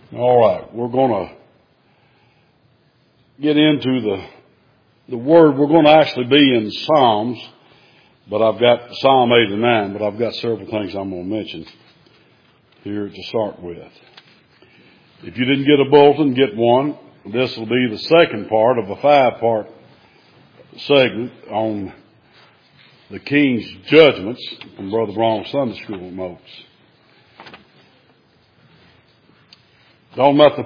All right, we're going to get into the Word. We're going to actually be in Psalms, but I've got Psalm 89, but I've got several things I'm going to mention here to start with. If you didn't get a bulletin, get one. This will be the second part of a 5-part segment on the King's Judgments from Brother Brown's Sunday School notes. Talking about the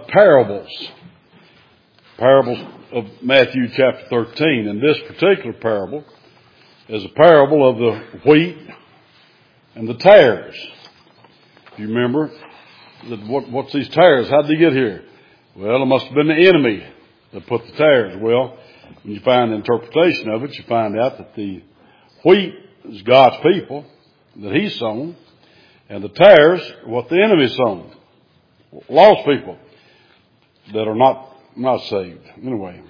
parables of Matthew chapter 13. And this particular parable is a parable of the wheat and the tares. Do you remember? What's these tares? How did they get here? Well, it must have been the enemy that put the tares. Well, when you find the interpretation of it, you find out that the wheat is God's people that He's sown, and the tares are what the enemy sown. Lost people that are not saved. Anyway,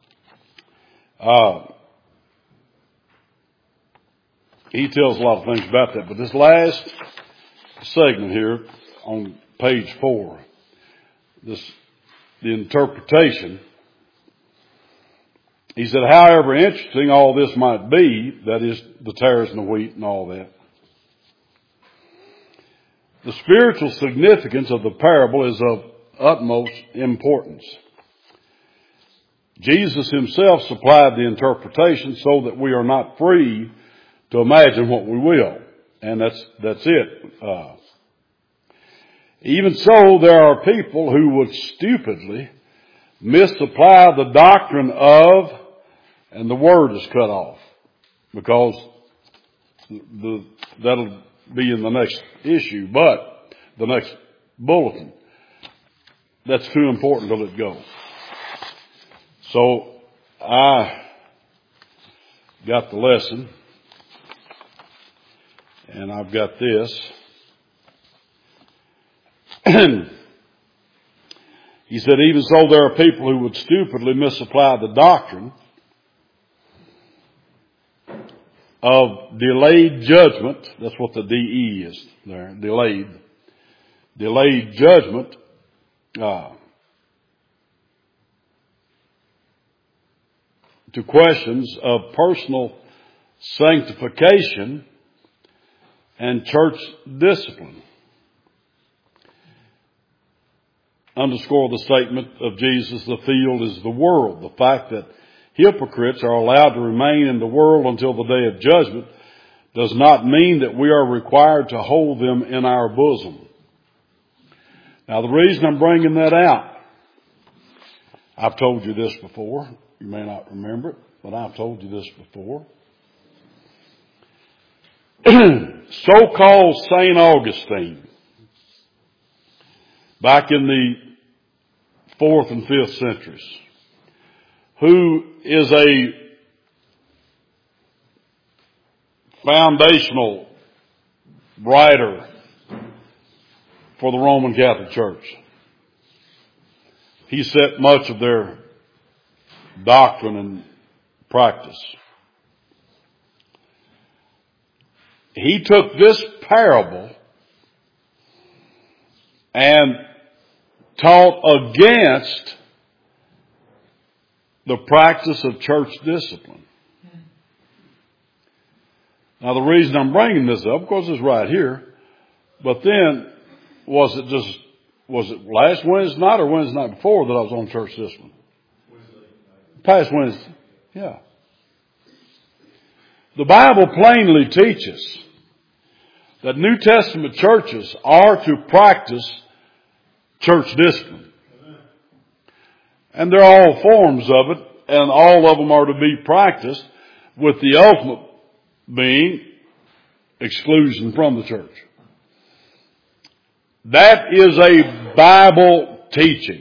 he tells a lot of things about that. But this last segment here on page 4, the interpretation, he said, however interesting all this might be, that is the tares and the wheat and all that, the spiritual significance of the parable is of utmost importance. Jesus Himself supplied the interpretation so that we are not free to imagine what we will. And that's it. Even so, there are people who would stupidly misapply the doctrine of, and the word is cut off, because that'll be in the next issue, but the next bulletin. That's too important to let go. So I got the lesson, and I've got this. He said, even so, there are people who would stupidly misapply the doctrine of delayed judgment. That's what the DE is there. Delayed judgment. To questions of personal sanctification and church discipline. Underscore the statement of Jesus, the field is the world. The fact that hypocrites are allowed to remain in the world until the day of judgment does not mean that we are required to hold them in our bosom. Now, the reason I'm bringing that out, I've told you this before. You may not remember it, but I've told you this before. So-called St. Augustine, back in the 4th and 5th centuries, who is a foundational writer for the Roman Catholic Church. He set much of their doctrine and practice. He took this parable and taught against the practice of church discipline. Now, the reason I'm bringing this up, of course, is right here. But then, was it last Wednesday night or Wednesday night before that I was on church discipline? Past Wednesday. Yeah. The Bible plainly teaches that New Testament churches are to practice church discipline. And they're all forms of it, and all of them are to be practiced, with the ultimate being exclusion from the church. That is a Bible teaching.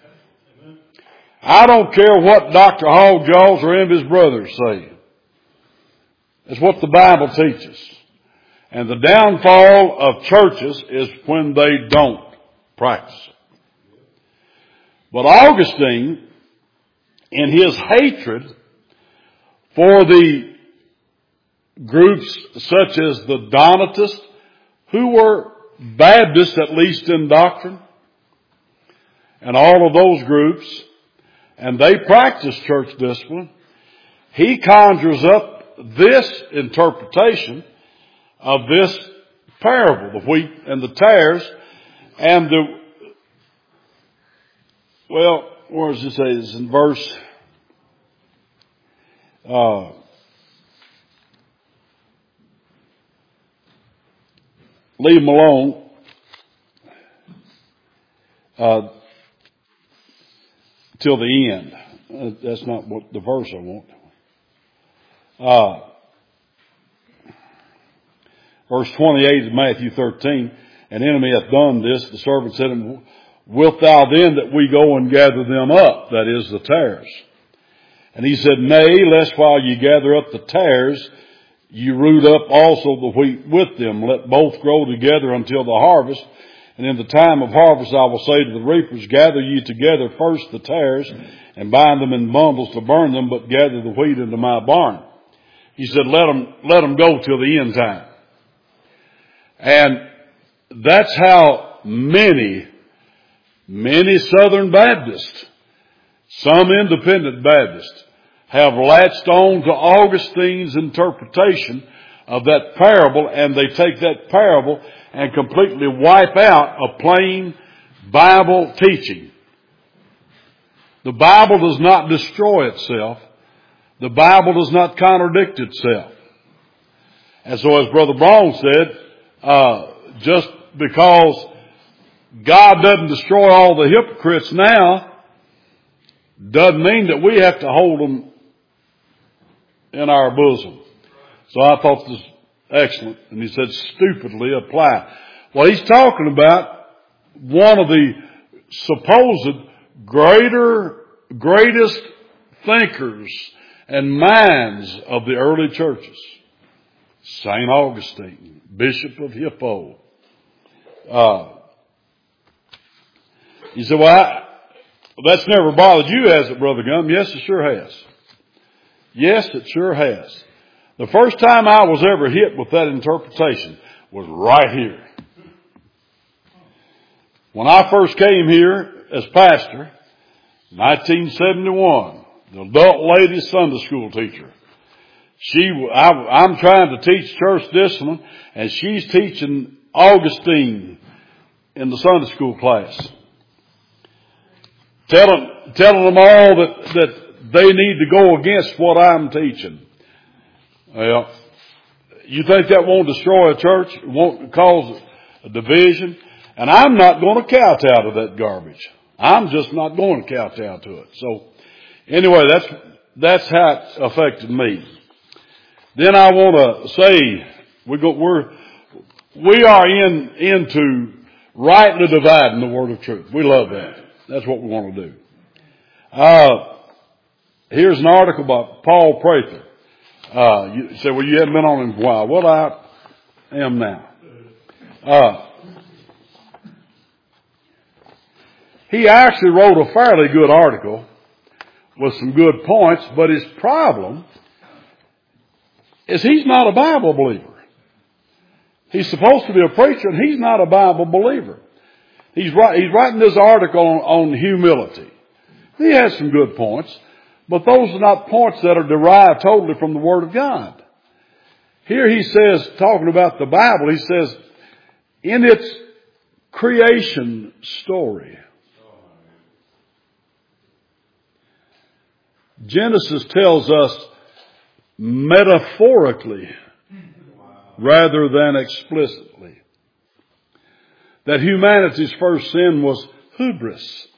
I don't care what Dr. Hogjaws or any of his brothers say. It's what the Bible teaches. And the downfall of churches is when they don't practice it. But Augustine, in his hatred for the groups such as the Donatists, who were Baptists, at least in doctrine, and all of those groups, and they practice church discipline, he conjures up this interpretation of this parable, the wheat and the tares, and where does it say this? In verse, leave them alone. Till the end. That's not what the verse I want. Verse 28 of Matthew 13, an enemy hath done this. The servant said to him, wilt thou then that we go and gather them up? That is the tares. And he said, nay, lest while ye gather up the tares, ye root up also the wheat with them. Let both grow together until the harvest. And in the time of harvest I will say to the reapers, gather ye together first the tares, and bind them in bundles to burn them, but gather the wheat into my barn. He said, let them go till the end time. And that's how many Southern Baptists, some independent Baptists, have latched on to Augustine's interpretation of that parable, and they take that parable and completely wipe out a plain Bible teaching. The Bible does not destroy itself. The Bible does not contradict itself. And so as Brother Braun said, just because God doesn't destroy all the hypocrites now, doesn't mean that we have to hold them in our bosom. So I thought this was excellent. And he said, stupidly apply. Well, he's talking about one of the supposed greatest thinkers and minds of the early churches. St. Augustine, Bishop of Hippo. He said, well, that's never bothered you, has it, Brother Gum? Yes, it sure has. Yes, it sure has. The first time I was ever hit with that interpretation was right here. When I first came here as pastor, 1971, the adult lady Sunday school teacher, I'm trying to teach church discipline, and she's teaching Augustine in the Sunday school class. Telling them all that they need to go against what I'm teaching. Well, you think that won't destroy a church? It won't cause a division? And I'm not going to kowtow to that garbage. I'm just not going to kowtow to it. So, anyway, that's how it affected me. Then I want to say we are into rightly dividing the word of truth. We love that. That's what we want to do. Here's an article by Paul Prather. You say, well, you haven't been on him for a while. Well, I am now. He actually wrote a fairly good article with some good points, but his problem is he's not a Bible believer. He's supposed to be a preacher, and he's not a Bible believer. He's writing this article on humility. He has some good points, but those are not points that are derived totally from the Word of God. Here he says, talking about the Bible, he says, in its creation story, Genesis tells us metaphorically rather than explicitly that humanity's first sin was hubris.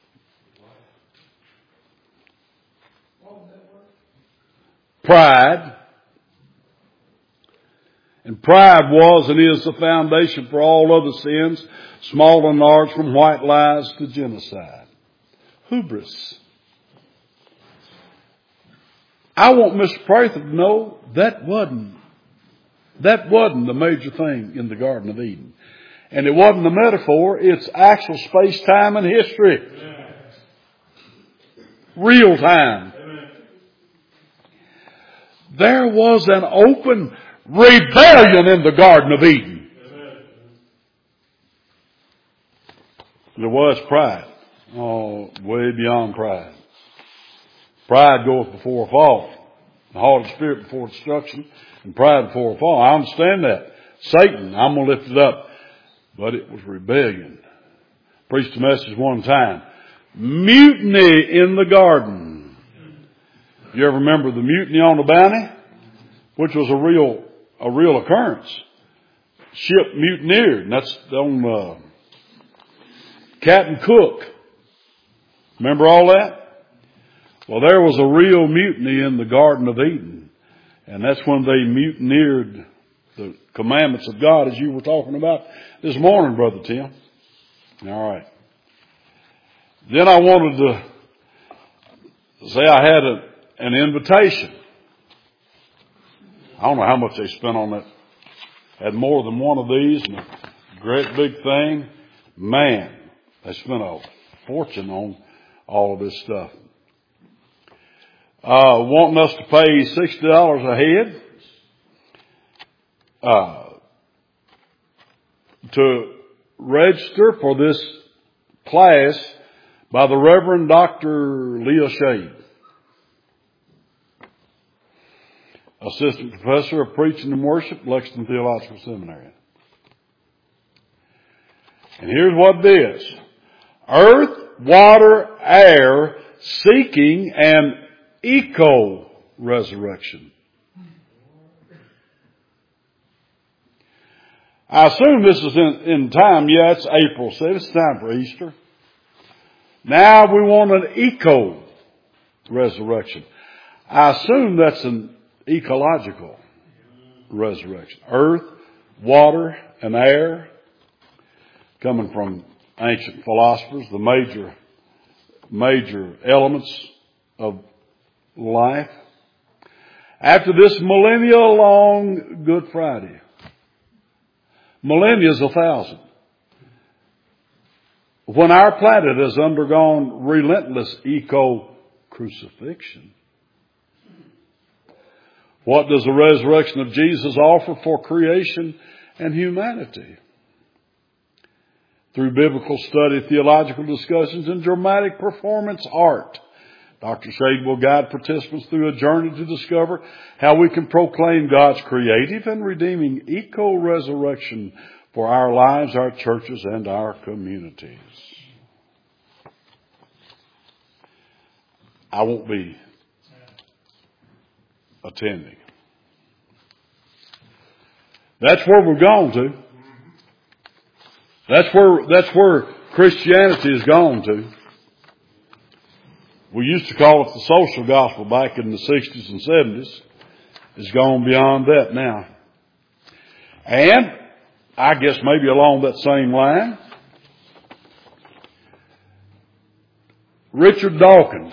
Pride. And pride was and is the foundation for all other sins, small and large, from white lies to genocide. Hubris. I want Mr. Prather to know that wasn't the major thing in the Garden of Eden. And it wasn't a metaphor, it's actual space, time, and history. Amen. Real time. Amen. There was an open rebellion in the Garden of Eden. Amen. There was pride. Oh, way beyond pride. Pride goeth before a fall. The haughty spirit before destruction, and pride before a fall. I understand that. Satan, I'm going to lift it up. But it was rebellion. Preached a message one time. Mutiny in the garden. You ever remember the mutiny on the Bounty? Which was a real occurrence. Ship mutineered, and that's on Captain Cook. Remember all that? Well, there was a real mutiny in the Garden of Eden. And that's when they mutineered the commandments of God, as you were talking about this morning, Brother Tim. All right. Then I wanted to say I had an invitation. I don't know how much they spent on that. Had more than one of these and a great big thing. Man, they spent a fortune on all of this stuff. Wanting us to pay $60 a head to register for this class by the Reverend Dr. Leah Shade, Assistant Professor of Preaching and Worship, Lexington Theological Seminary. And here's what it is. Earth, water, air, seeking an eco-resurrection. I assume this is in time. Yeah, it's April, so it's time for Easter. Now we want an eco-resurrection. I assume that's an ecological resurrection. Earth, water, and air, coming from ancient philosophers, the major elements of life. After this millennia-long Good Friday, millennia is 1,000. When our planet has undergone relentless eco-crucifixion, what does the resurrection of Jesus offer for creation and humanity? Through biblical study, theological discussions, and dramatic performance art, Dr. Shade will guide participants through a journey to discover how we can proclaim God's creative and redeeming eco-resurrection for our lives, our churches, and our communities. I won't be attending. That's where we're going to. That's where Christianity has gone to. We used to call it the social gospel back in the 60s and 70s. It's gone beyond that now. And I guess maybe along that same line, Richard Dawkins,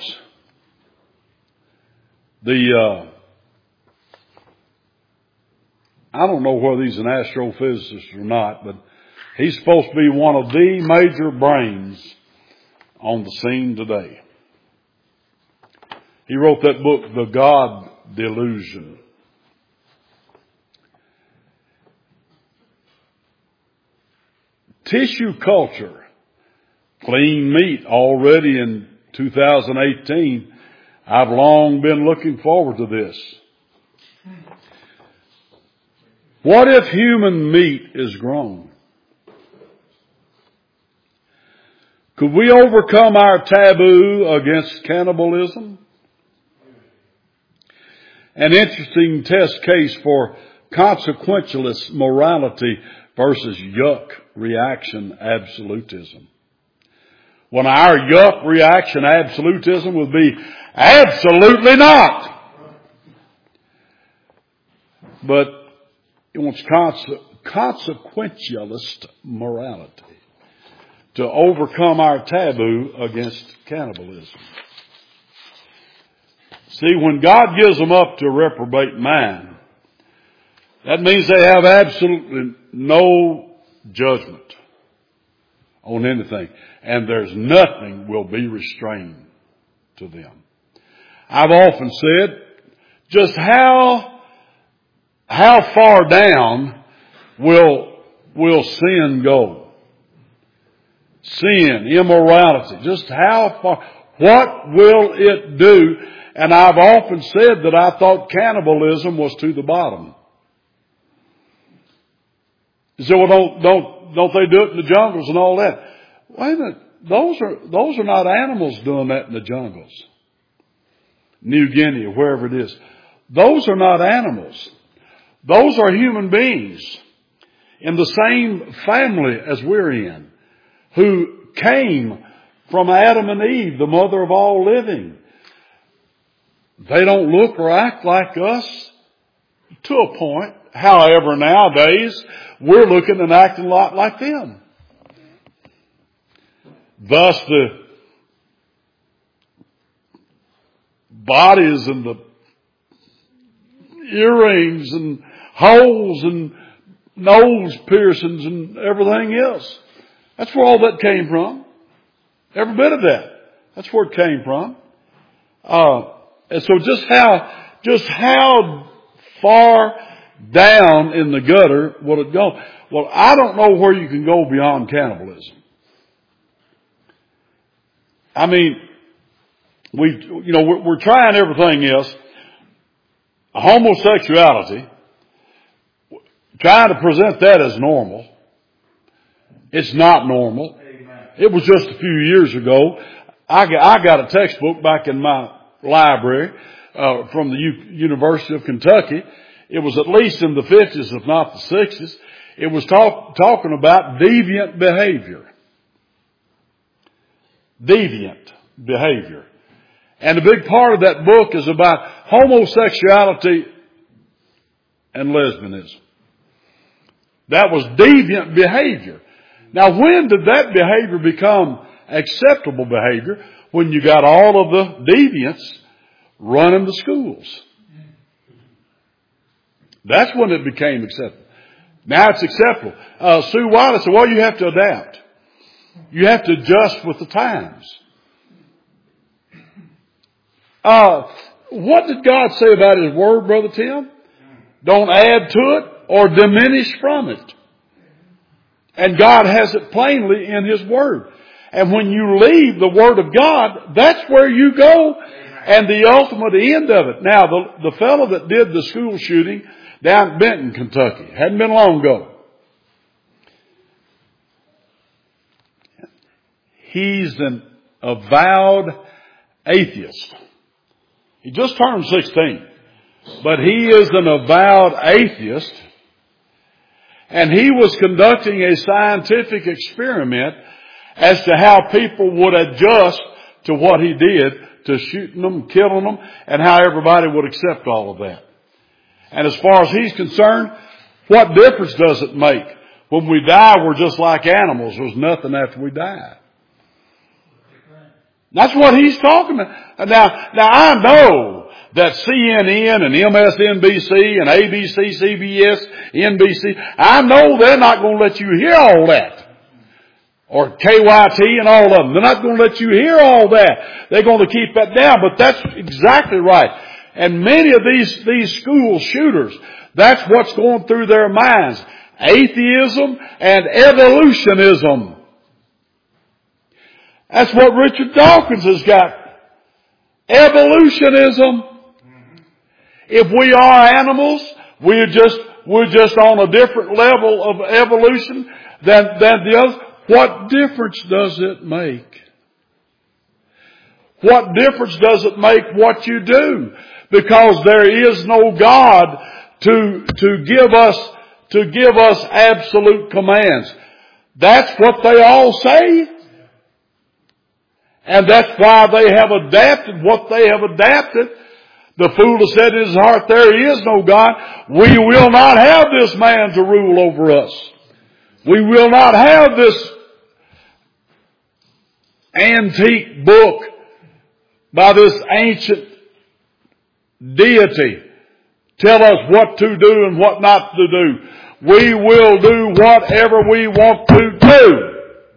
I don't know whether he's an astrophysicist or not, but he's supposed to be one of the major brains on the scene today. He wrote that book, The God Delusion. Tissue culture, clean meat already in 2018. I've long been looking forward to this. What if human meat is grown? Could we overcome our taboo against cannibalism? An interesting test case for consequentialist morality versus yuck reaction absolutism. When our yuck reaction absolutism would be absolutely not. But it wants consequentialist morality to overcome our taboo against cannibalism. See, when God gives them up to a reprobate mind, that means they have absolutely no judgment on anything. And there's nothing will be restrained to them. I've often said, just how far down will sin go? sin, immorality. Just how far, what will it do? And I've often said that I thought cannibalism was to the bottom. You say, well, don't they do it in the jungles and all that? Wait a minute. Those are not animals doing that in the jungles. New Guinea or wherever it is. Those are not animals. Those are human beings in the same family as we're in, who came from Adam and Eve, the mother of all living. They don't look or act like us to a point. However, nowadays, we're looking and acting a lot like them. Thus, the bodies and the earrings and holes and nose piercings and everything else. That's where all that came from. Every bit of that. That's where it came from. And so just how far down in the gutter will it go? Well, I don't know where you can go beyond cannibalism. I mean, we're trying everything else. Homosexuality, trying to present that as normal. It's not normal. Amen. It was just a few years ago. I got a textbook back in my library from the University of Kentucky. It was at least in the 50s, if not the 60s. It was talking about deviant behavior. Deviant behavior. And a big part of that book is about homosexuality and lesbianism. That was deviant behavior. Now, when did that behavior become acceptable behavior? When you got all of the deviants running the schools. That's when it became acceptable. Now it's acceptable. Sue Wiley said, well, you have to adapt. You have to adjust with the times. What did God say about His Word, Brother Tim? Don't add to it or diminish from it. And God has it plainly in His Word. And when you leave the Word of God, that's where you go and the ultimate end of it. Now, the fellow that did the school shooting down at Benton, Kentucky, hadn't been long ago. He's an avowed atheist. He just turned 16. But he is an avowed atheist. And he was conducting a scientific experiment as to how people would adjust to what he did, to shooting them, killing them, and how everybody would accept all of that. And as far as he's concerned, what difference does it make? When we die, we're just like animals. There's nothing after we die. That's what he's talking about. Now I know that CNN and MSNBC and ABC, CBS, NBC, I know they're not going to let you hear all that. Or KYT and all of them. They're not going to let you hear all that. They're going to keep that down. But that's exactly right. And many of these school shooters, that's what's going through their minds. Atheism and evolutionism. That's what Richard Dawkins has got. Evolutionism. If we are animals, we're just on a different level of evolution than the others. What difference does it make? What difference does it make what you do? Because there is no God to give us absolute commands. That's what they all say. And that's why they have adapted what they have adapted. The fool has said in his heart, there is no God. We will not have this man to rule over us. We will not have this antique book by this ancient deity tell us what to do and what not to do. We will do whatever we want to do.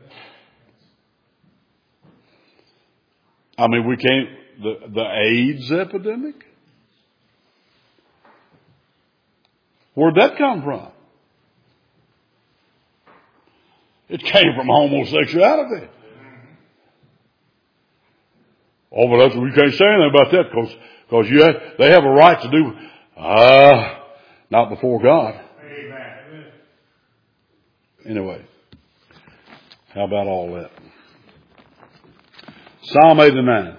I mean, we can't, the AIDS epidemic? Where'd that come from? It came from homosexuality. Oh, but that's, we can't say anything about that because they have a right to do, not before God. Amen. Anyway, how about all that? Psalm 89.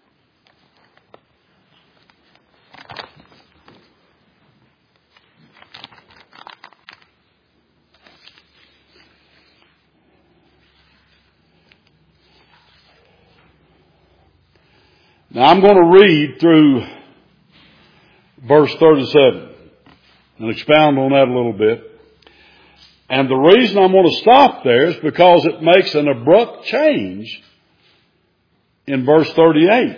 Now I'm going to read through verse 37 and expound on that a little bit. And the reason I'm going to stop there is because it makes an abrupt change in verse 38.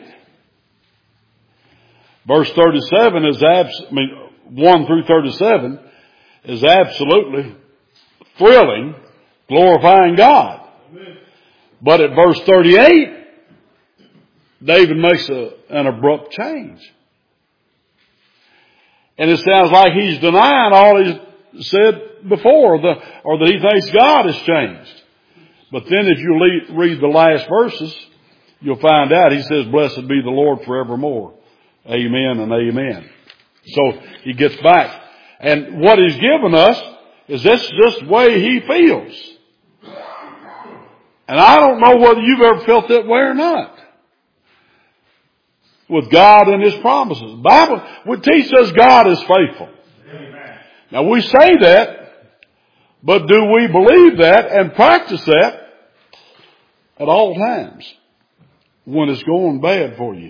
Verse 37 is 1 through 37 is absolutely thrilling, glorifying God. But at verse 38, David makes an abrupt change. And it sounds like he's denying all he's said before, or that he thinks God has changed. But then if you read the last verses, you'll find out he says, blessed be the Lord forevermore. Amen and amen. So he gets back. And what he's given us is this just the way he feels. And I don't know whether you've ever felt that way or not. With God and His promises. The Bible would teach us God is faithful. Amen. Now we say that, but do we believe that and practice that at all times when it's going bad for you?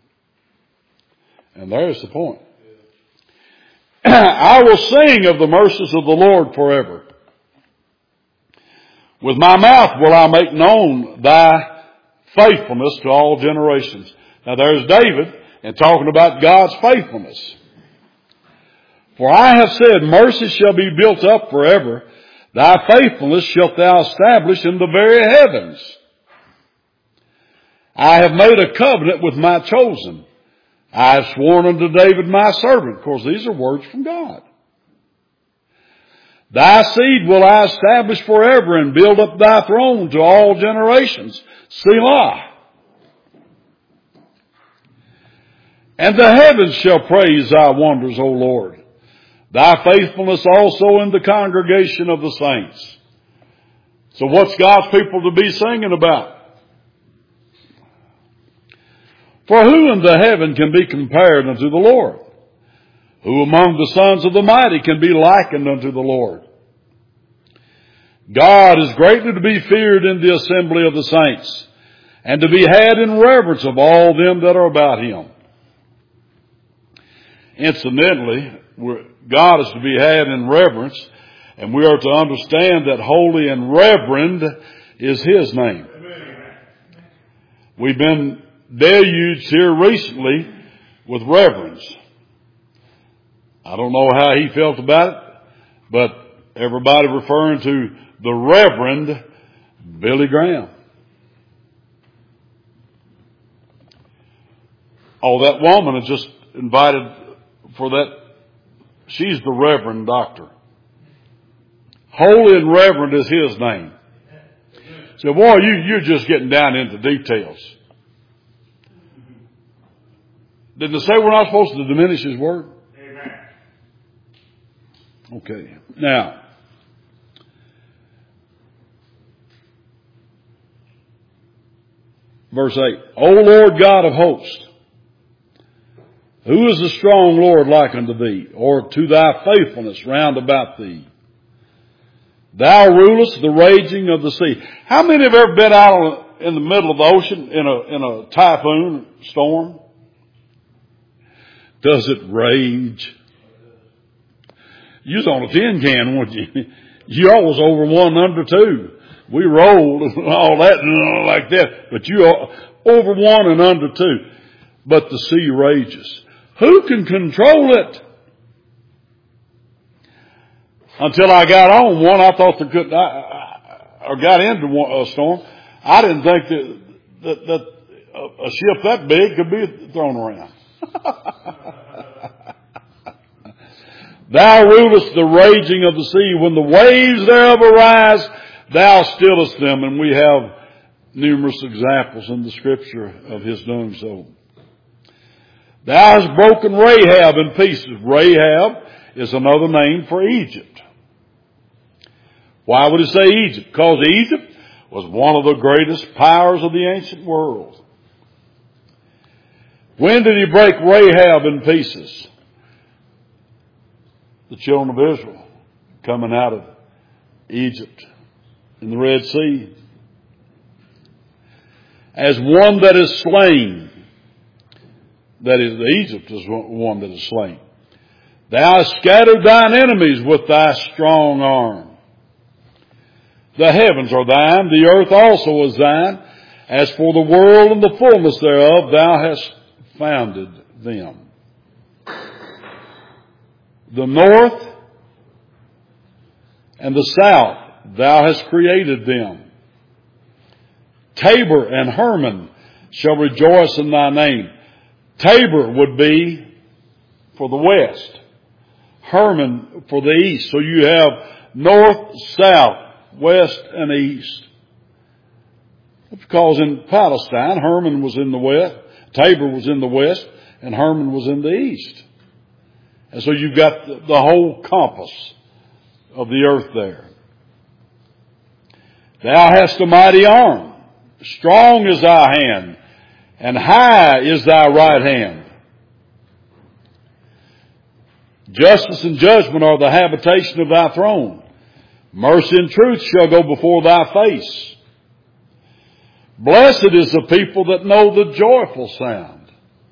And there's the point. I will sing of the mercies of the Lord forever. With my mouth will I make known thy faithfulness to all generations. Now there's David and talking about God's faithfulness. For I have said, mercy shall be built up forever. Thy faithfulness shalt thou establish in the very heavens. I have made a covenant with my chosen. I have sworn unto David my servant. Of course, these are words from God. Thy seed will I establish forever and build up thy throne to all generations. Selah. And the heavens shall praise thy wonders, O Lord. Thy faithfulness also in the congregation of the saints. So what's God's people to be singing about? For who in the heaven can be compared unto the Lord? Who among the sons of the mighty can be likened unto the Lord? God is greatly to be feared in the assembly of the saints, and to be had in reverence of all them that are about Him. Incidentally, God is to be had in reverence, and we are to understand that holy and reverend is His name. We've been deluged here recently with reverence. I don't know how he felt about it, but everybody referring to the Reverend Billy Graham. Oh, that woman is just invited for that. She's the Reverend Doctor. Holy and Reverend is his name. So, boy, you're just getting down into details. Didn't it say we're not supposed to diminish His word? Amen. Okay. Now, verse 8. O Lord God of hosts, who is the strong Lord like unto thee, or to thy faithfulness round about thee? Thou rulest the raging of the sea. How many have ever been out in the middle of the ocean in a typhoon storm? Does it rage? You was on a tin can, weren't you? You all was over 1 under 2. We rolled and all that and like that, but you over 1 and under 2. But the sea rages. Who can control it? Until I got on one, I thought there could, or got into a storm. I didn't think that a ship that big could be thrown around. Thou rulest the raging of the sea. When the waves thereof arise, thou stillest them, and we have numerous examples in the Scripture of his doing so. Thou hast broken Rahab in pieces. Rahab is another name for Egypt. Why would it say Egypt? Because Egypt was one of the greatest powers of the ancient world. When did he break Rahab in pieces? The children of Israel coming out of Egypt in the Red Sea. As one that is slain, that is, Egypt is one that is slain. Thou hast scattered thine enemies with thy strong arm. The heavens are thine, the earth also is thine. As for the world and the fullness thereof, thou hast founded them. The north and the south, thou hast created them. Tabor and Hermon shall rejoice in thy name. Tabor would be for the west. Hermon for the east. So you have north, south, west, and east. Because in Palestine, Hermon was in the west, Tabor was in the west, and Hermon was in the east. And so you've got the whole compass of the earth there. Thou hast a mighty arm. Strong is thy hand, and high is thy right hand. Justice and judgment are the habitation of thy throne. Mercy and truth shall go before thy face. Blessed is the people that know the joyful sound.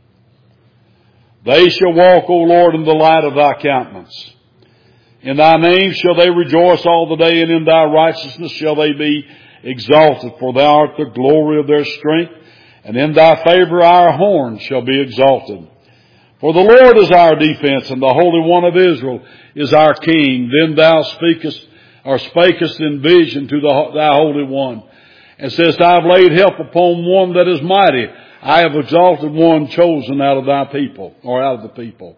They shall walk, O Lord, in the light of thy countenance. In thy name shall they rejoice all the day, and in thy righteousness shall they be exalted. For thou art the glory of their strength, and in thy favor our horn shall be exalted. For the Lord is our defense, and the Holy One of Israel is our King. Then thou spakest in vision to thy Holy One, and says, I have laid help upon one that is mighty. I have exalted one chosen out of thy people, or out of the people.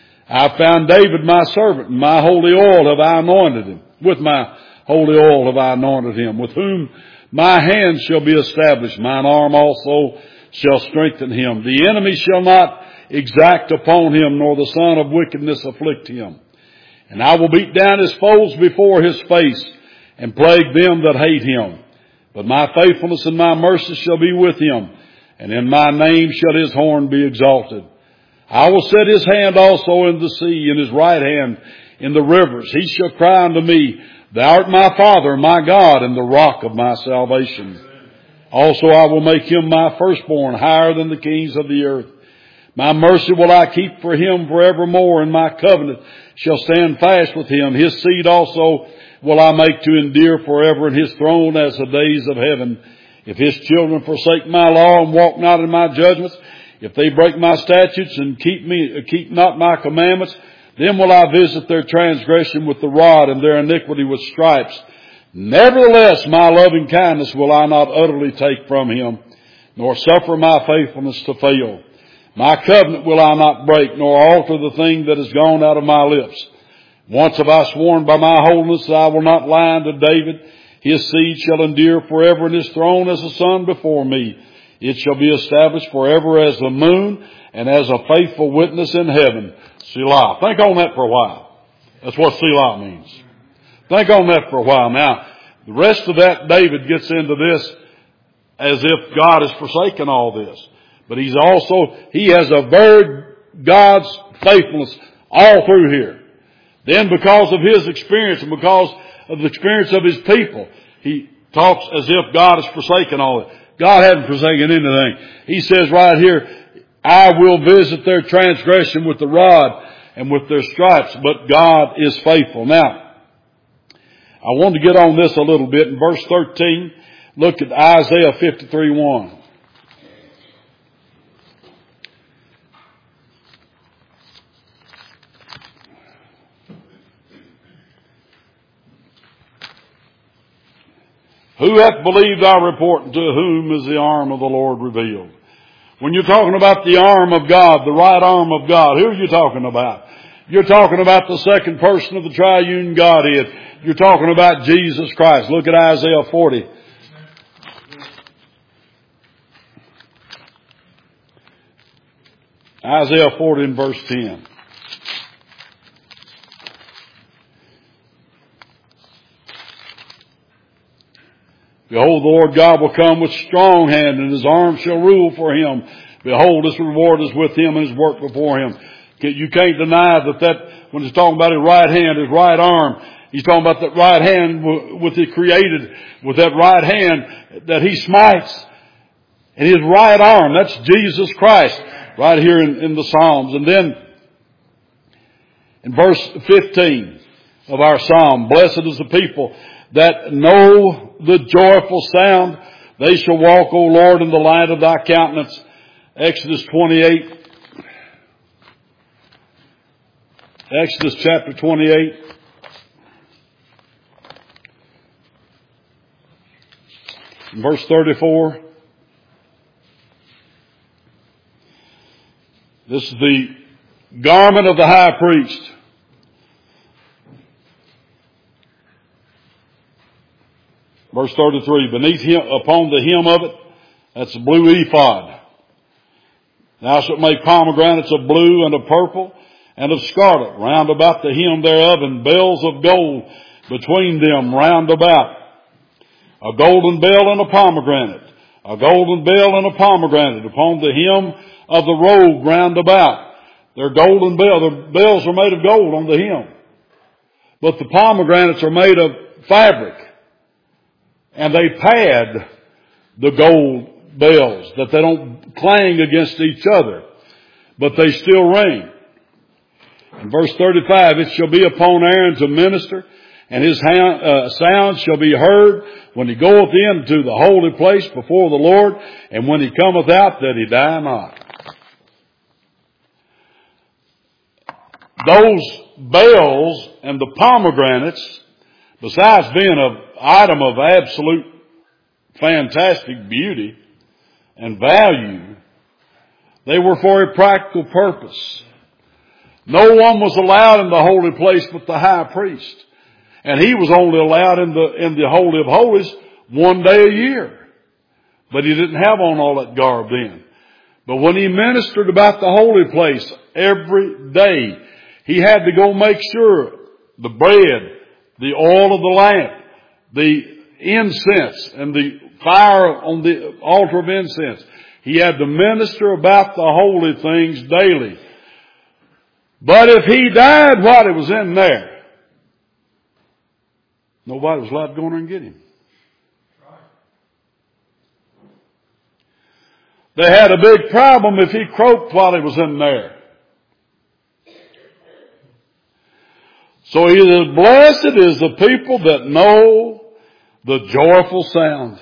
I have found David my servant, and my holy oil have I anointed him. With my holy oil have I anointed him, with whom my hand shall be established. Mine arm also shall strengthen him. The enemy shall not exact upon him, nor the son of wickedness afflict him. And I will beat down his foes before his face, and plague them that hate him. But my faithfulness and my mercy shall be with him, and in my name shall his horn be exalted. I will set his hand also in the sea, and his right hand in the rivers. He shall cry unto me, Thou art my Father, my God, and the rock of my salvation. Also I will make him my firstborn, higher than the kings of the earth. My mercy will I keep for him forevermore, and my covenant shall stand fast with him. His seed also will I make to endure forever, and his throne as the days of heaven. If his children forsake my law and walk not in my judgments, if they break my statutes and keep not my commandments, then will I visit their transgression with the rod, and their iniquity with stripes. Nevertheless, my loving kindness will I not utterly take from him, nor suffer my faithfulness to fail. My covenant will I not break, nor alter the thing that is gone out of my lips. Once have I sworn by my holiness that I will not lie unto David. His seed shall endure forever, and his throne as the sun before me. It shall be established forever as the moon, and as a faithful witness in heaven. Selah. Think on that for a while. That's what Selah means. Think on that for a while. Now, the rest of that, David gets into this as if God has forsaken all this. But he has a very God's faithfulness all through here. Then because of his experience and because of the experience of his people, he talks as if God has forsaken all it. God hadn't forsaken anything. He says right here, I will visit their transgression with the rod and with their stripes, but God is faithful. Now, I want to get on this a little bit. In verse 13, look at Isaiah 53:1. Who hath believed our report, and to whom is the arm of the Lord revealed? When you're talking about the arm of God, the right arm of God, who are you talking about? You're talking about the second person of the triune Godhead. You're talking about Jesus Christ. Look at Isaiah 40. Isaiah 40 and verse 10. Behold, the Lord God will come with strong hand, and his arm shall rule for him. Behold, his reward is with him, and his work before him. You can't deny that when he's talking about his right hand, his right arm, he's talking about that right hand with the created, with that right hand that he smites. And his right arm, that's Jesus Christ, right here in the Psalms. And then, in verse 15 of our Psalm, blessed is the people that know the joyful sound. They shall walk, O Lord, in the light of thy countenance. Exodus 28. Exodus chapter 28. Verse 34. This is the garment of the high priest. Verse 33, beneath him, upon the hem of it, that's a blue ephod. Thou shalt make pomegranates of blue and of purple and of scarlet round about the hem thereof, and bells of gold between them round about. A golden bell and a pomegranate. A golden bell and a pomegranate upon the hem of the robe round about. They're golden bells. The bells are made of gold on the hem. But the pomegranates are made of fabric. And they pad the gold bells that they don't clang against each other, but they still ring. In verse 35, it shall be upon Aaron to minister, and his sound shall be heard when he goeth into the holy place before the Lord, and when he cometh out, that he die not. Those bells and the pomegranates, besides being an item of absolute fantastic beauty and value, they were for a practical purpose. No one was allowed in the holy place but the high priest. And he was only allowed in the Holy of Holies one day a year. But he didn't have on all that garb then. But when he ministered about the holy place every day, he had to go make sure the bread, the oil of the lamp, the incense, and the fire on the altar of incense. He had to minister about the holy things daily. But if he died while he was in there, nobody was allowed to go in there and get him. They had a big problem if he croaked while he was in there. So he is blessed is the people that know the joyful sound.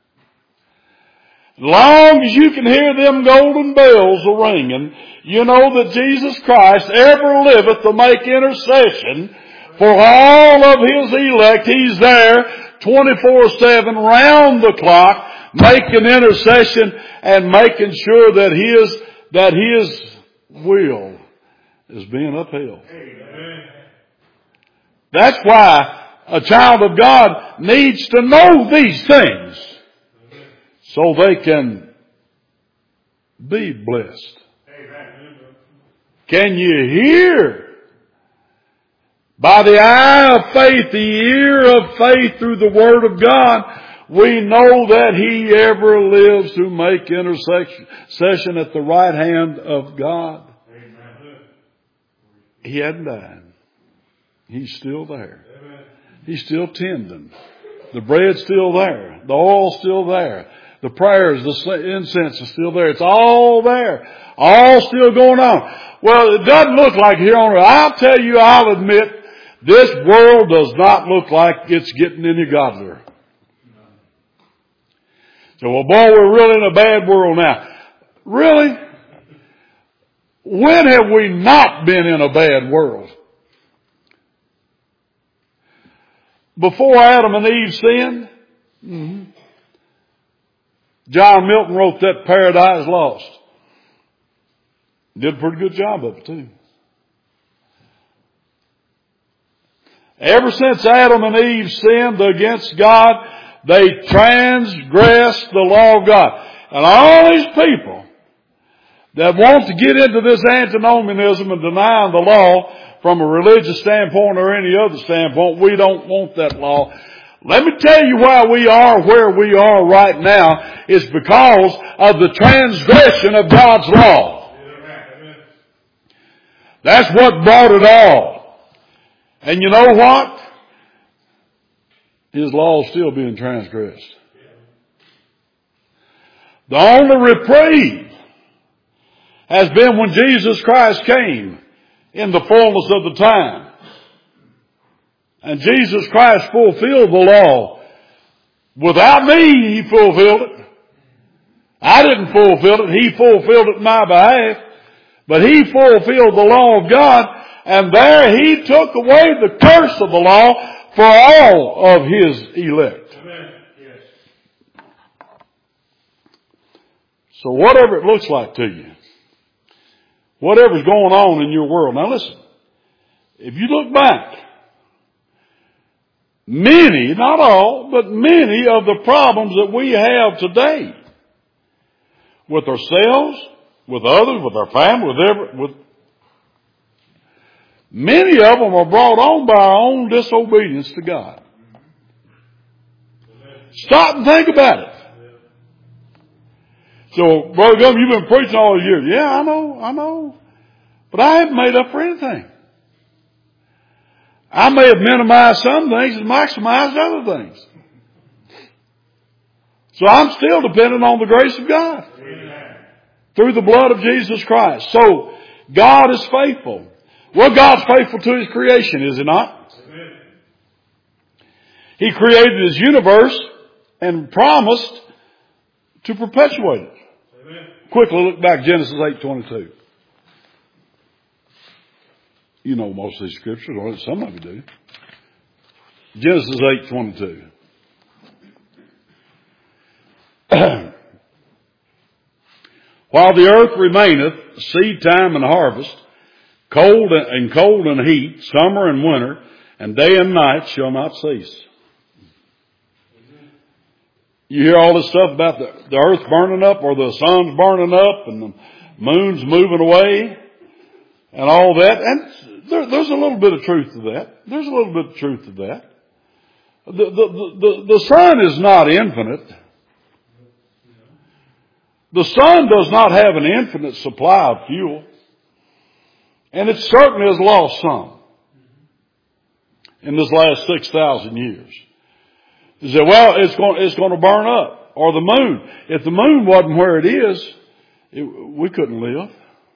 Long as you can hear them golden bells a-ringing, you know that Jesus Christ ever liveth to make intercession for all of his elect. He's there 24/7 round the clock, making intercession and making sure that his will is being upheld. Amen. That's why a child of God needs to know these things so they can be blessed. Amen. Can you hear? By the eye of faith, the ear of faith through the Word of God, we know that He ever lives to make intercession at the right hand of God. Amen. He hadn't died. He's still there. Amen. He's still tending. The bread's still there. The oil's still there. The prayers, the incense is still there. It's all there. All still going on. Well, it doesn't look like here on earth. I'll tell you, I'll admit, this world does not look like it's getting any godlier. So, well, boy, we're really in a bad world now. Really? When have we not been in a bad world? Before Adam and Eve sinned, John Milton wrote that Paradise Lost. Did a pretty good job of it too. Ever since Adam and Eve sinned against God, they transgressed the law of God. And all these people that want to get into this antinomianism and denying the law from a religious standpoint or any other standpoint, we don't want that law. Let me tell you why we are where we are right now. It's because of the transgression of God's law. That's what brought it all. And you know what? His law is still being transgressed. The only reprieve has been when Jesus Christ came in the fullness of the time. And Jesus Christ fulfilled the law. Without me, He fulfilled it. I didn't fulfill it. He fulfilled it in my behalf. But He fulfilled the law of God, and there He took away the curse of the law for all of His elect. Amen. Yes. So whatever it looks like to you, whatever's going on in your world. Now listen, if you look back, many, not all, but many of the problems that we have today with ourselves, with others, with our family, with many of them are brought on by our own disobedience to God. Stop and think about it. So, Brother Gum, you've been preaching all these years. Yeah, I know. But I haven't made up for anything. I may have minimized some things and maximized other things. So I'm still dependent on the grace of God. Amen. Through the blood of Jesus Christ. So, God is faithful. Well, God's faithful to His creation, is He not? Amen. He created His universe and promised to perpetuate it. Amen. Quickly look back, Genesis 8:22. You know most of these scriptures, or some of you do. Genesis 8:22. While the earth remaineth, seed time and harvest, cold and heat, summer and winter, and day and night shall not cease. You hear all this stuff about the earth burning up, or the sun's burning up, and the moon's moving away, and all that. And there's a little bit of truth to that. There's a little bit of truth to that. The sun is not infinite. The sun does not have an infinite supply of fuel. And it certainly has lost some in this last 6,000 years. You say, well, it's going to burn up. Or the moon. If the moon wasn't where it is, we couldn't live.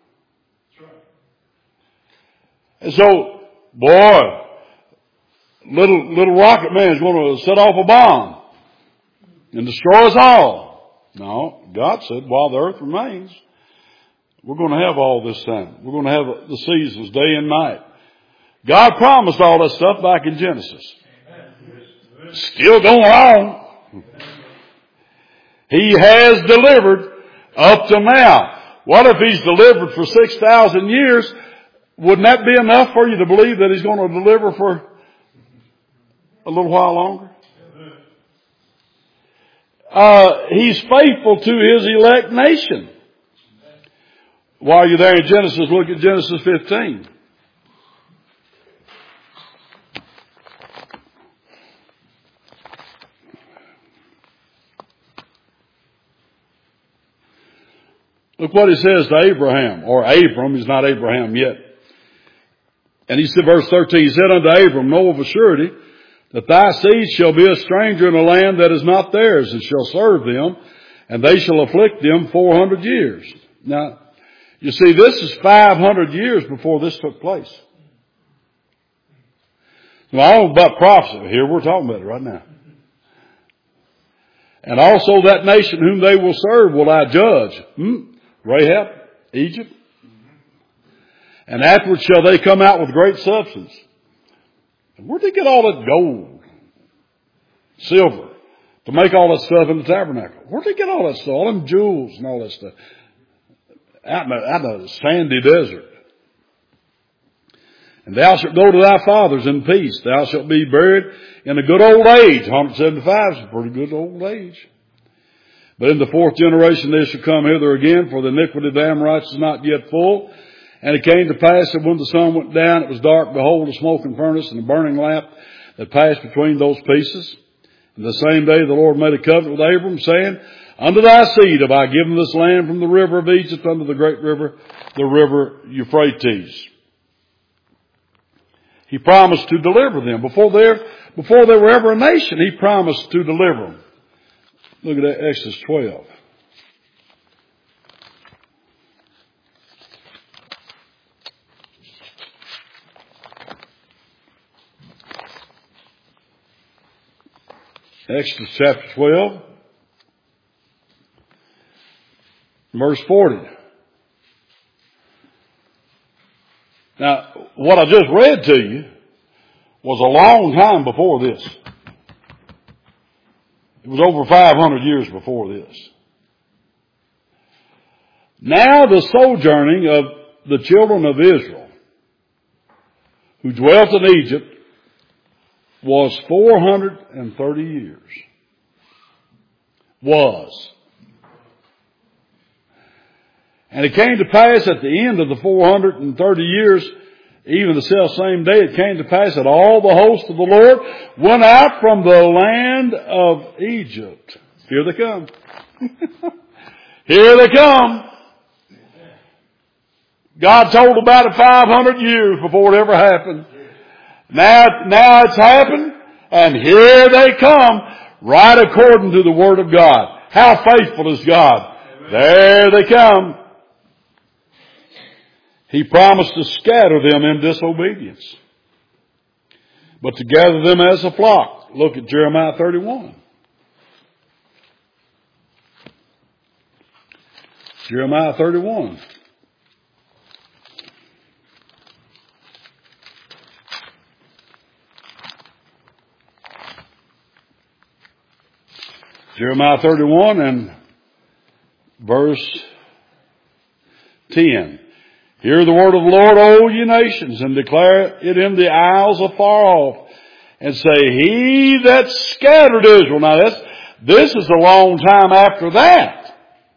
And so, boy, little rocket man is going to set off a bomb and destroy us all. No, God said, while the earth remains, we're going to have all this time. We're going to have the seasons, day and night. God promised all that stuff back in Genesis. Still going on. He has delivered up to now. What if He's delivered for 6,000 years? Wouldn't that be enough for you to believe that He's going to deliver for a little while longer? He's faithful to His elect nation. While you're there in Genesis, look at Genesis 15. Look what He says to Abraham, or Abram. He's not Abraham yet. And He said, verse 13, He said unto Abram, know of a surety that thy seed shall be a stranger in a land that is not theirs, and shall serve them, and they shall afflict them 400 years. Now, you see, this is 500 years before this took place. Now, all about prophecy here, we're talking about it right now. And also that nation whom they will serve will I judge. Rahab, Egypt. And afterwards shall they come out with great substance. Where'd they get all that gold, silver, to make all that stuff in the tabernacle? Where'd they get all that stuff, all them jewels and all that stuff? Out in the sandy desert. And thou shalt go to thy fathers in peace. Thou shalt be buried in a good old age. 175 is a pretty good old age. But in the fourth generation they shall come hither again, for the iniquity of the Amorites is not yet full. And it came to pass that when the sun went down, it was dark, behold, a smoking furnace and a burning lamp that passed between those pieces. And the same day the Lord made a covenant with Abram, saying, Unto thy seed have I given this land from the river of Egypt unto the great river, the river Euphrates. He promised to deliver them. Before they were ever a nation, He promised to deliver them. Look at that, Exodus 12. Exodus chapter 12, verse 40. Now, what I just read to you was a long time before this. It was over 500 years before this. Now the sojourning of the children of Israel who dwelt in Egypt was 430 years. Was. And it came to pass at the end of the 430 years, even the self-same day, it came to pass that all the hosts of the Lord went out from the land of Egypt. Here they come. Here they come. God told about it 500 years before it ever happened. Now it's happened, and here they come, right according to the Word of God. How faithful is God? Amen. There they come. He promised to scatter them in disobedience, but to gather them as a flock. Look at Jeremiah 31. Jeremiah 31. Jeremiah 31 and verse 10. Hear the word of the Lord, O ye nations, and declare it in the isles afar off, and say, He that scattered Israel. Now this is a long time after that.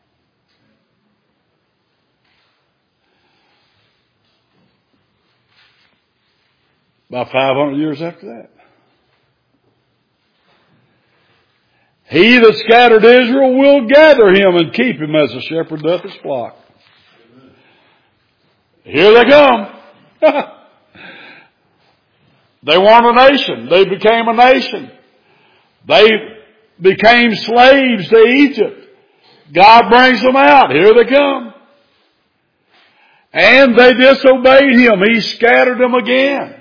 About 500 years after that. He that scattered Israel will gather him and keep him as a shepherd doth his flock. Here they come. They weren't a nation. They became a nation. They became slaves to Egypt. God brings them out. Here they come. And they disobeyed Him. He scattered them again.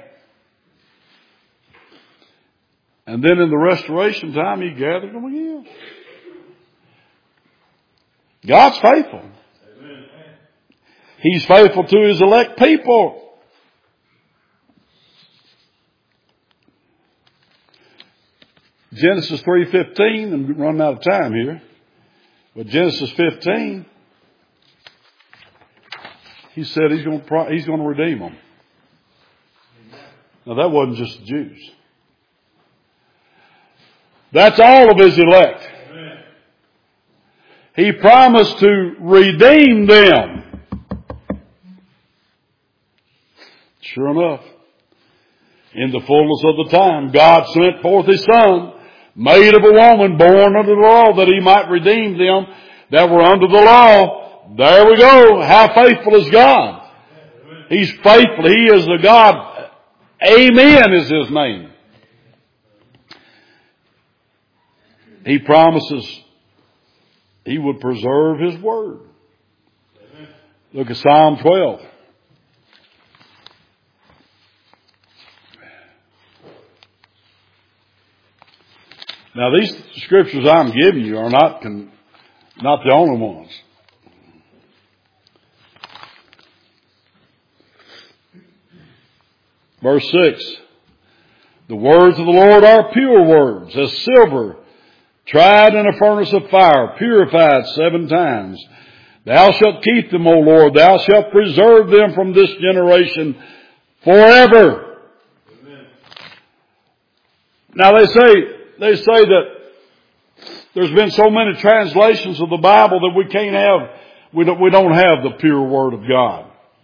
And then in the restoration time, He gathered them again. God's faithful. Amen. He's faithful to His elect people. Genesis 3:15, I'm running out of time here. But Genesis 15, He said He's going to redeem them. Now that wasn't just the Jews. That's all of His elect. Amen. He promised to redeem them. Sure enough, in the fullness of the time, God sent forth His Son, made of a woman, born under the law, that He might redeem them that were under the law. There we go. How faithful is God? Amen. He's faithful. He is the God. Amen is His name. He promises He would preserve His word. Amen. Look at Psalm 12. Now these scriptures I'm giving you are not the only ones. Verse 6. The words of the Lord are pure words, as silver tried in a furnace of fire, purified 7 times. Thou shalt keep them, O Lord. Thou shalt preserve them from this generation forever. Amen. Now they say that there's been so many translations of the Bible that we don't have the pure Word of God.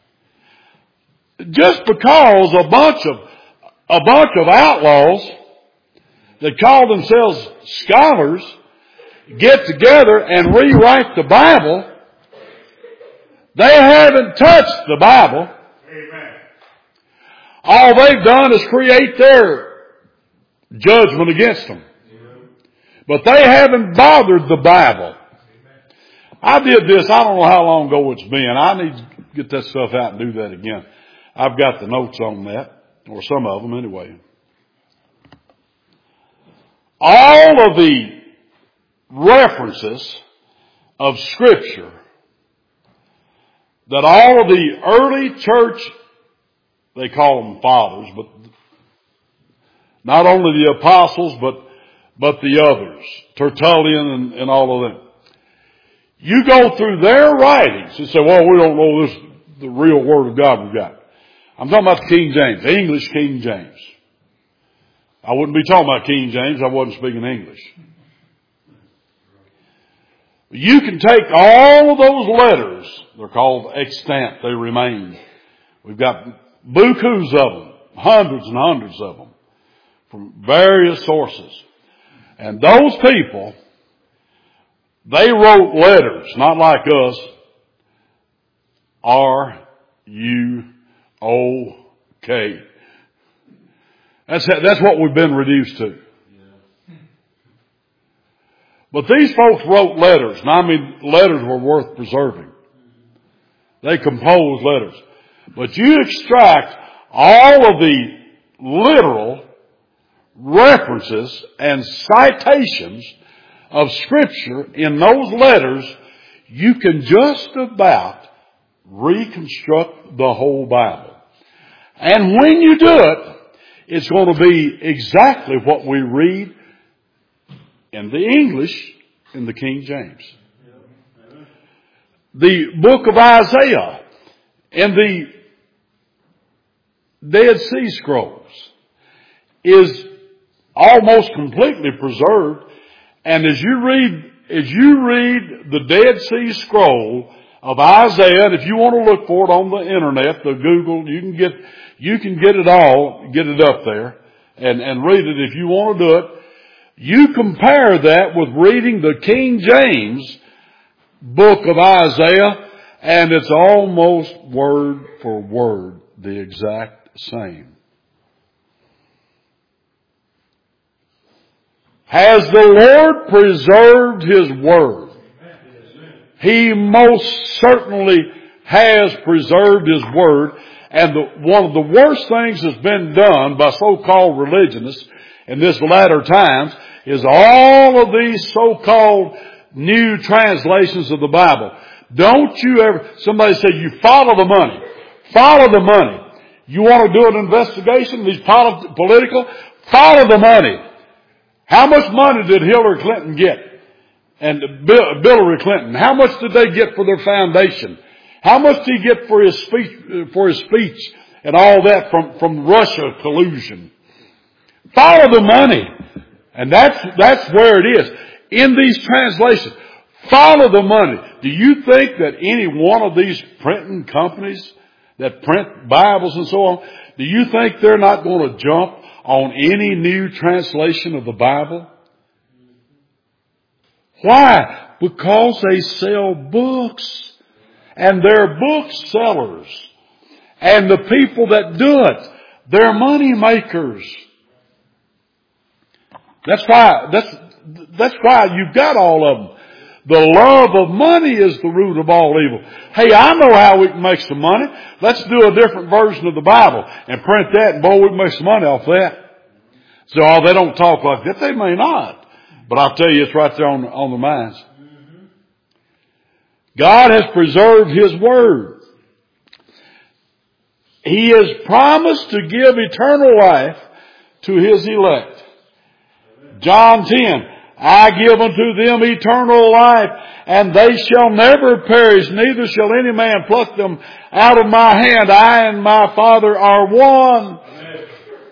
Just because a bunch of outlaws that call themselves scholars get together and rewrite the Bible, they haven't touched the Bible. Amen. All they've done is create their judgment against them. Amen. But they haven't bothered the Bible. Amen. I did this, I don't know how long ago it's been. I need to get that stuff out and do that again. I've got the notes on that, or some of them anyway. All of the references of Scripture that all of the early church, they call them fathers, but not only the apostles, but the others, Tertullian and all of them. You go through their writings and say, well, we don't know this, the real Word of God we've got. I'm talking about the King James, the English King James. I wouldn't be talking about King James, I wasn't speaking English. You can take all of those letters, they're called extant, they remain. We've got bukus of them, hundreds and hundreds of them, from various sources. And those people, they wrote letters, not like us, R-U-O-K. That's what we've been reduced to. But these folks wrote letters, and I mean letters were worth preserving. They composed letters. But you extract all of the literal references and citations of Scripture in those letters, you can just about reconstruct the whole Bible. And when you do it, it's going to be exactly what we read in the English in the King James. The book of Isaiah and the Dead Sea Scrolls is almost completely preserved. And as you read the Dead Sea Scroll of Isaiah, and if you want to look for it on the internet, the Google, you can get it all, get it up there and read it if you want to do it. You compare that with reading the King James book of Isaiah, and it's almost word for word the exact same. Has the Lord preserved His Word? He most certainly has preserved His Word. And one of the worst things that's been done by so-called religionists in this latter times is all of these so-called new translations of the Bible. Don't you ever, somebody said you follow the money. Follow the money. You want to do an investigation, these political, follow the money. How much money did Hillary Clinton get? And Hillary Clinton, how much did they get for their foundation? How much did he get for his speech and all that from Russia collusion? Follow the money. And that's where it is. In these translations, follow the money. Do you think that any one of these printing companies that print Bibles and so on, do you think they're not going to jump on any new translation of the Bible? Why? Because they sell books. And they're booksellers. And the people that do it, they're money makers. That's why you've got all of them. The love of money is the root of all evil. Hey, I know how we can make some money. Let's do a different version of the Bible and print that, and boy, we can make some money off that. So, they don't talk like that. They may not. But I'll tell you, it's right there on the minds. God has preserved His Word. He has promised to give eternal life to His elect. John 10, I give unto them eternal life, and they shall never perish, neither shall any man pluck them out of my hand. I and my Father are one. Amen.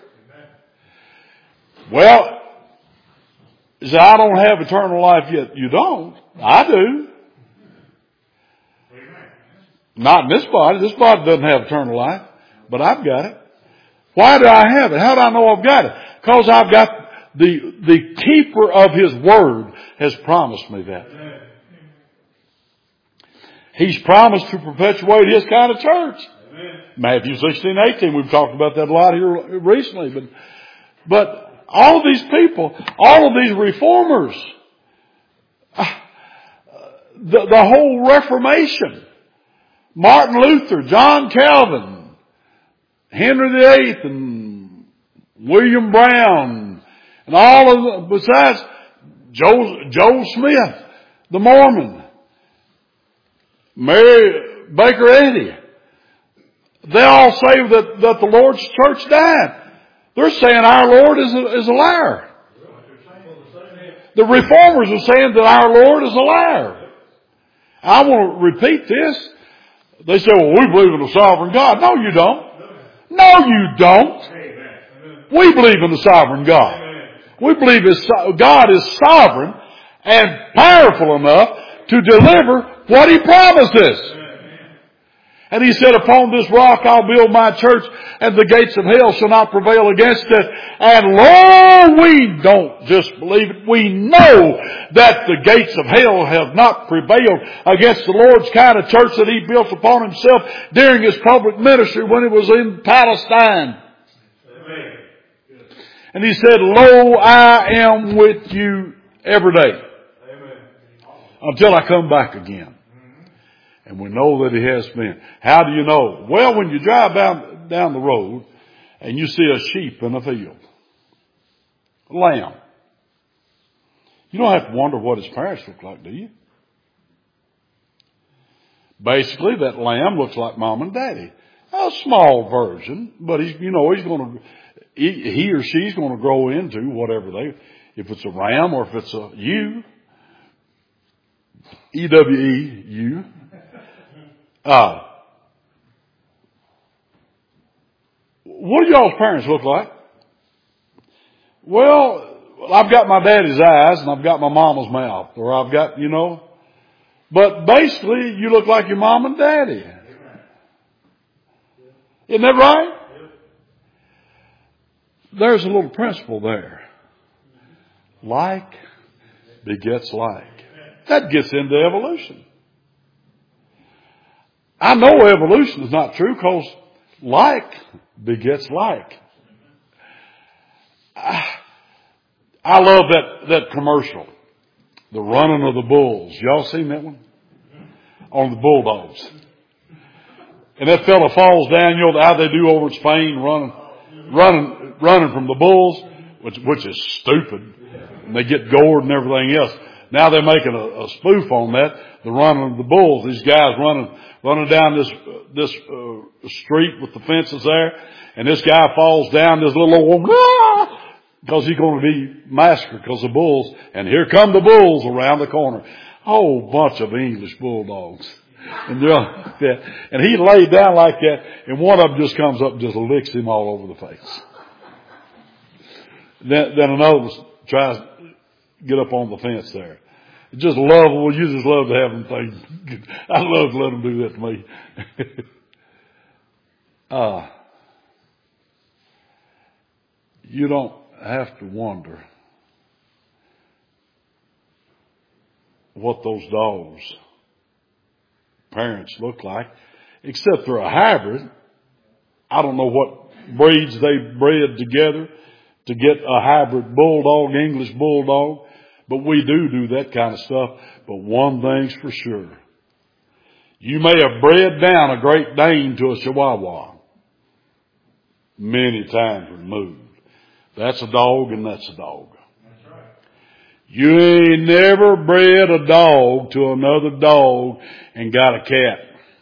Well, he said, I don't have eternal life yet. You don't? I do. Not in this body. This body doesn't have eternal life, but I've got it. Why do I have it? How do I know I've got it? Because I've got the keeper of His Word has promised me that. He's promised to perpetuate His kind of church. Matthew 16:18, we've talked about that a lot here recently. But all of these people, all of these reformers, the whole Reformation, Martin Luther, John Calvin, Henry VIII, and William Brown, and all of them, besides Joel Smith, the Mormon, Mary Baker Eddy, they all say that the Lord's church died. They're saying our Lord is a liar. The reformers are saying that our Lord is a liar. I want to repeat this. They say, well, we believe in the sovereign God. No, you don't. No, you don't. We believe in the sovereign God. We believe God is sovereign and powerful enough to deliver what He promises. And He said, upon this rock I'll build my church, and the gates of hell shall not prevail against it. And lo, we don't just believe it. We know that the gates of hell have not prevailed against the Lord's kind of church that He built upon Himself during His public ministry when He was in Palestine. Amen. And He said, lo, I am with you every day. Amen. Until I come back again. And we know that He has been. How do you know? Well, when you drive down the road and you see a sheep in a field, a lamb, you don't have to wonder what his parents look like, do you? Basically, that lamb looks like mom and daddy. A small version, but he's going to, he or she's going to grow into whatever if it's a ram or if it's a ewe, E-W-E-U. What do y'all's parents look like? Well, I've got my daddy's eyes and I've got my mama's mouth, or I've got, but basically you look like your mom and daddy. Isn't that right? There's a little principle there. Like begets like. That gets into evolution. I know evolution is not true because like begets like. I love that commercial. The running of the bulls. Y'all seen that one? On the bulldogs. And that fella falls down, how they do over in Spain, running from the bulls, which is stupid. And they get gored and everything else. Now they're making a spoof on that, the running of the bulls. These guys running down this street with the fences there, and this guy falls down, this little old woman, because he's going to be massacred because of bulls. And here come the bulls around the corner. Whole bunch of English bulldogs. And and he laid down like that, and one of them just comes up and just licks him all over the face. Then another one tries to get up on the fence there. You just love to have them things. I love to let them do that to me. You don't have to wonder what those dogs' parents look like, except they're a hybrid. I don't know what breeds they bred together to get a hybrid bulldog, English bulldog. But we do that kind of stuff. But one thing's for sure. You may have bred down a Great Dane to a Chihuahua. Many times removed. That's a dog and that's a dog. That's right. You ain't never bred a dog to another dog and got a cat.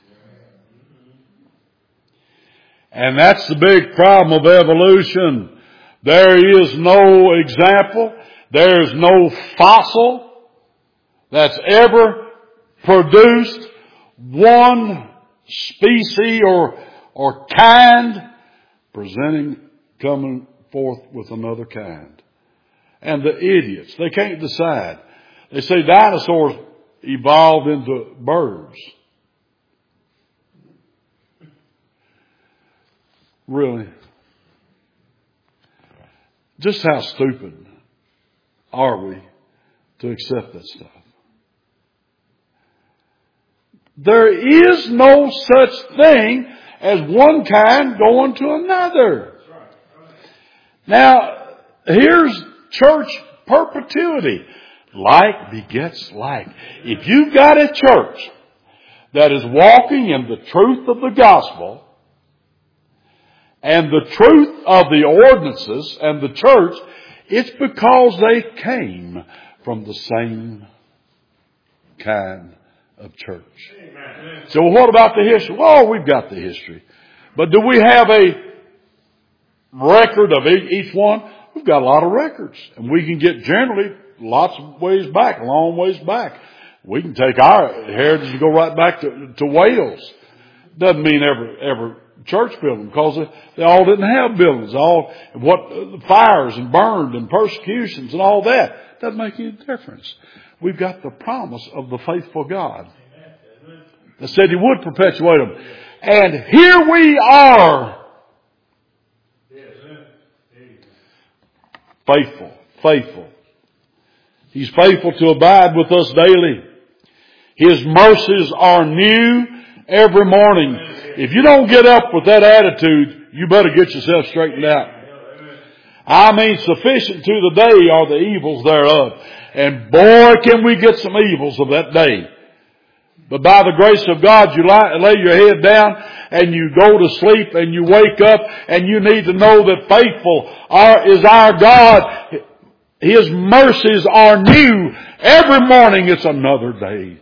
And that's the big problem of evolution. There is no example. There's no fossil that's ever produced one species or kind coming forth with another kind. And the idiots, they can't decide. They say dinosaurs evolved into birds. Really? Just how stupid are we to accept that stuff? There is no such thing as one kind going to another. Now, here's church perpetuity. Like begets like. If you've got a church that is walking in the truth of the gospel and the truth of the ordinances and the church, it's because they came from the same kind of church. Amen. So what about the history? Well, we've got the history. But do we have a record of each one? We've got a lot of records. And we can get generally lots of ways back, a long ways back. We can take our heritage and go right back to Wales. Doesn't mean every church building, because they all didn't have buildings. Fires and burned and persecutions and all that. Doesn't make any difference. We've got the promise of the faithful God that said He would perpetuate them. And here we are. Faithful. He's faithful to abide with us daily. His mercies are new every morning. If you don't get up with that attitude, you better get yourself straightened out. I mean, sufficient to the day are the evils thereof. And boy, can we get some evils of that day. But by the grace of God, you lay your head down and you go to sleep and you wake up, and you need to know that faithful is our God. His mercies are new. Every morning it's another day.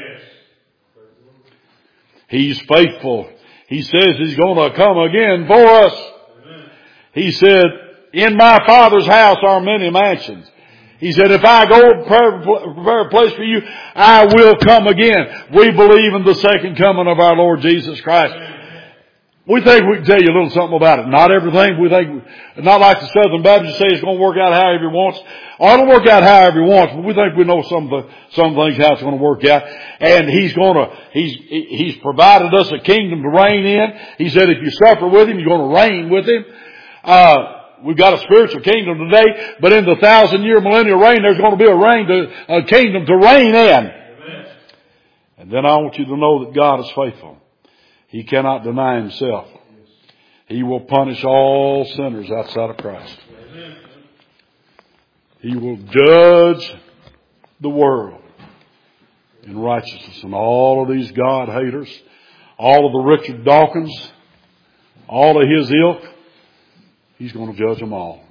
He's faithful. He says He's going to come again for us. He said, in my Father's house are many mansions. He said, if I go prepare a place for you, I will come again. We believe in the second coming of our Lord Jesus Christ. We think we can tell you a little something about it. Not everything. We think, not like the Southern Baptists say it's going to work out however He wants. Or it'll work out however He wants, but we think we know some things how it's going to work out. And He's provided us a kingdom to reign in. He said if you suffer with Him, you're going to reign with Him. We've got a spiritual kingdom today, but in the 1,000-year millennial reign, there's going to be a kingdom to reign in. Amen. And then I want you to know that God is faithful. He cannot deny Himself. He will punish all sinners outside of Christ. He will judge the world in righteousness. And all of these God haters, all of the Richard Dawkins, all of his ilk, He's going to judge them all.